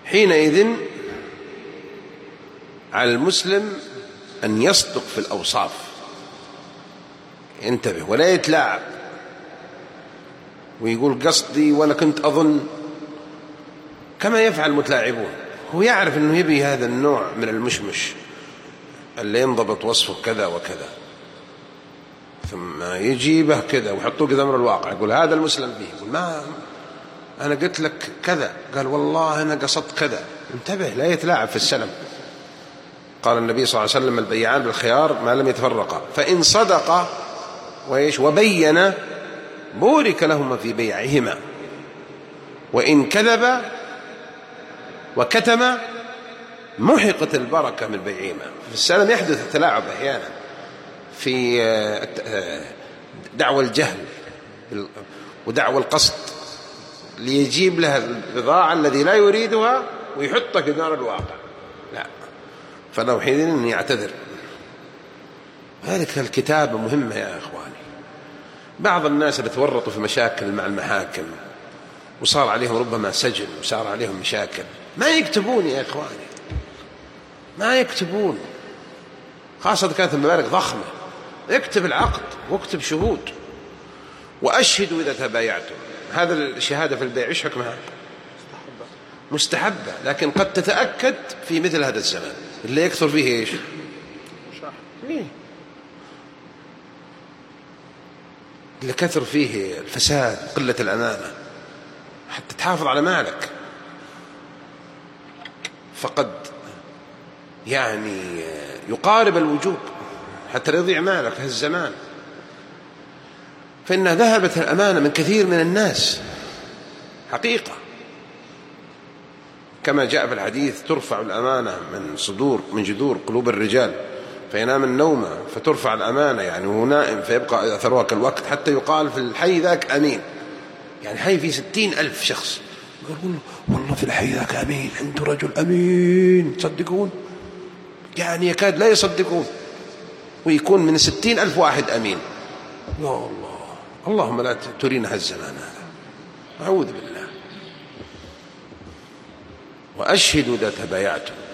حينئذ على المسلم أن يصدق في الأوصاف، ينتبه ولا يتلاعب ويقول قصدي وأنا كنت أظن، كما يفعل المتلاعبون. هو يعرف أنه يبي هذا النوع من المشمش اللي ينضبط وصفه كذا وكذا، ثم يجيبه كذا ويحطوه قدام الواقع، يقول هذا المسلم فيه، يقول ما أنا قلت لك كذا، قال والله أنا قصدت كذا. انتبه لا يتلاعب في السلم. قال النبي صلى الله عليه وسلم البيعان بالخيار ما لم يتفرقا، فإن صدقا وبين بورك لهما في بيعهما، وإن كذب وكتم محقت البركة من بيعهما. في السلم يحدث التلاعب أحيانا في دعوى الجهل ودعوى القصد، ليجيب لها البضاعة الذي لا يريدها ويحطها في دار الواقع، لا، فلو حينئذ أن يعتذر. هذه الكتابة مهمة يا إخواني. بعض الناس اللي تورطوا في مشاكل مع المحاكم وصار عليهم ربما سجن وصار عليهم مشاكل، ما يكتبون يا إخواني، ما يكتبون، خاصة كانت المبالغ ضخمة. اكتب العقد واكتب شهود وأشهدوا إذا تبايعتم. هذا الشهادة في البيع إيش حكمها؟ مستحبة، لكن قد تتأكد في مثل هذا الزمان اللي يكثر فيه إيش؟ اللي كثر فيه الفساد، قلة الأمانة، حتى تحافظ على مالك، فقد يعني يقارب الوجوب حتى لا يضيع مالك في الزمان. فإنها ذهبت الأمانة من كثير من الناس حقيقة، كما جاء في الحديث ترفع الأمانة من جذور قلوب الرجال فينام النوم فترفع الأمانة، يعني هو نائم فيبقى أثرها كالوقت، حتى يقال في الحي ذاك أمين، يعني حي فيه 60,000 شخص، يقول والله في الحي ذاك أمين، عنده رجل أمين، تصدقون؟ يعني يكاد لا يصدقون، ويكون من 60,000 واحد أمين. يا الله، اللهم لا ترينا هالزمان هذا، أعوذ بالله. وأشهدوا إذا تبايعتم.